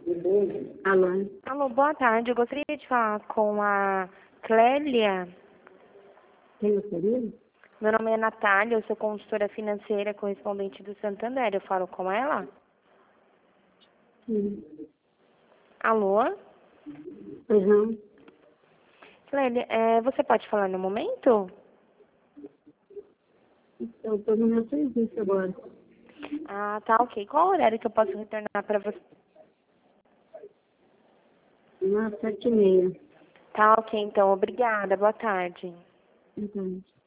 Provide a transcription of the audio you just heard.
Alô? Alô, boa tarde. Eu gostaria de falar com a Clélia. Quem gostaria? Meu nome é Natália, eu sou consultora financeira correspondente do Santander. Eu falo com ela? Sim. Alô? Uhum. Clélia, você pode falar no momento? Eu estou no meu serviço agora. Ah, tá, ok. Qual horário que eu posso retornar para você? Umas 7h30. Tá, ok, então. Obrigada. Boa tarde. Então.